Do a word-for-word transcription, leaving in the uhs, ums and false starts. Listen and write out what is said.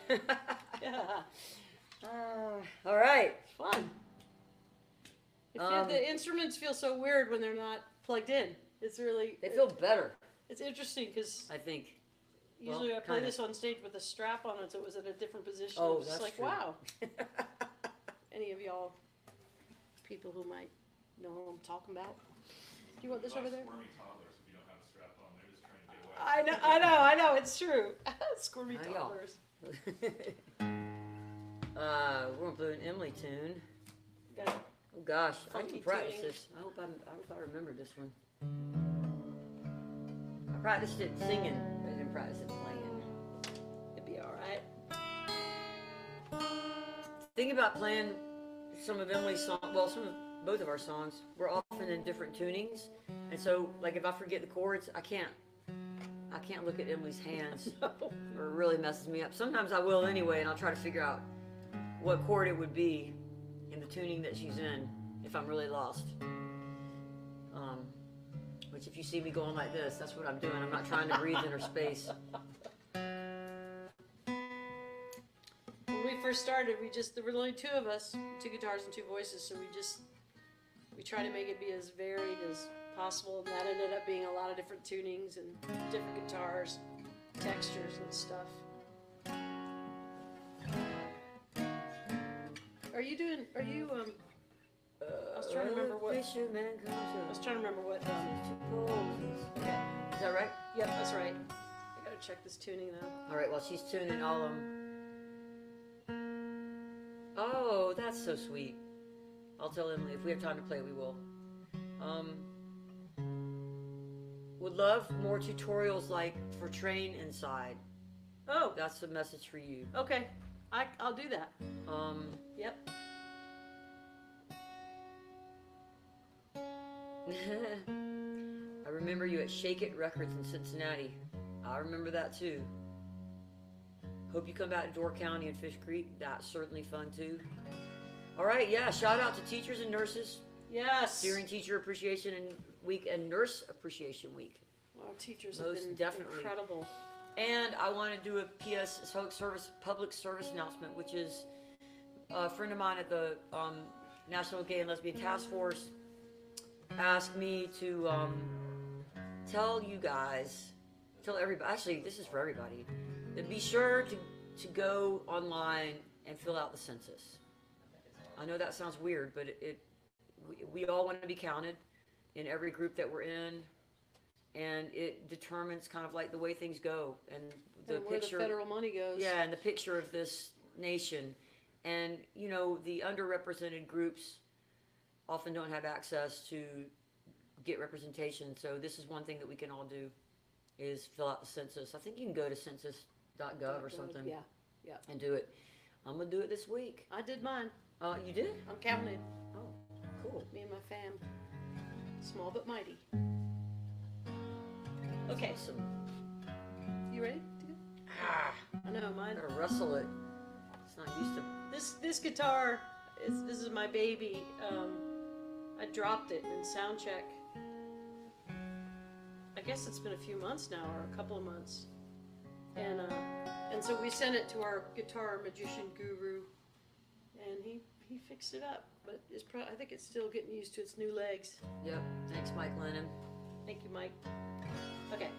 Yeah, Uh, all right. it's fun. It feel, Um, the instruments feel so weird when they're not plugged in. It's really they feel better, it's interesting because I think. usually Well, I play kinda. this on stage with a strap on it, so it was at a different position. Oh, It was just that's like, true. wow. Any of y'all people who might know what I'm talking about? Do you want this Like over there? squirmy toddlers, if you don't have a strap on, they're just trying to get away. I know, I know, I know. It's true. Squirmy Hi, y'all. toddlers. uh, we're gonna play an Emily tune. Got it. Oh gosh, I Funky can practice tuning. this. I hope I'm, I hope I remember this one. I practiced it singing, but I didn't practice it playing. It'd be all right. Thinking about playing some of Emily's songs, well, some of both of our songs, we're often in different tunings, and so like if I forget the chords, I can't, I can't look at Emily's hands, or it really messes me up. Sometimes I will anyway, and I'll try to figure out what chord it would be in the tuning that she's in if I'm really lost. Um, which if you see me going like this, that's what I'm doing. I'm not trying to breathe in her space. When we first started, we just there were only two of us, two guitars and two voices, so we just we tried to make it be as varied as possible, and that ended up being a lot of different tunings and different guitars, textures and stuff. Are you doing? Are you? Um, I was trying to remember what. I Fisherman comes was trying to remember what. Um, to okay. Is that right? Yep, that's right. I gotta check this tuning though. All right. Well, she's tuning all of them. Oh, that's so sweet. I'll tell Emily if we have time to play, we will. Um, would love more tutorials like for Train Inside. Oh, That's a message for you. okay. I I'll do that. Um, Yep. I remember you at Shake It Records in Cincinnati. I remember that too. Hope you come back to Door County and Fish Creek. That's certainly fun too. All right, yeah. Shout out to teachers and nurses Yes. during Teacher Appreciation Week and Nurse Appreciation Week. Our teachers Most have been definitely. incredible. And I want to do a P S service, public service announcement, which is a friend of mine at the um, National Gay and Lesbian Task Force asked me to um, tell you guys, tell everybody, actually, this is for everybody, to be sure to, to go online and fill out the census. I know that sounds weird, but it, it we, we all want to be counted in every group that we're in. And it determines kind of like the way things go and the And where picture. the federal money goes. Yeah, and the picture of this nation. And, you know, the underrepresented groups often don't have access to get representation. So this is one thing that we can all do is fill out the census. I think you can go to census dot gov or something Yeah, yeah. and do it. I'm going to do it this week. I did mine. Uh, you did? I'm counted. Oh, cool. Me and my fam. Small but mighty. Okay, so Awesome. you ready to go? Ah, I know mine. I gotta wrestle it. It's not used to. This this guitar is this is my baby. Um, I dropped it in sound check. I guess it's been a few months now, or a couple of months, and uh, and so we sent it to our guitar magician guru, and he he fixed it up. But it's pro- I think it's still getting used to its new legs. Yep. Thanks, Mike Lennon. Thank you, Mike. Okay.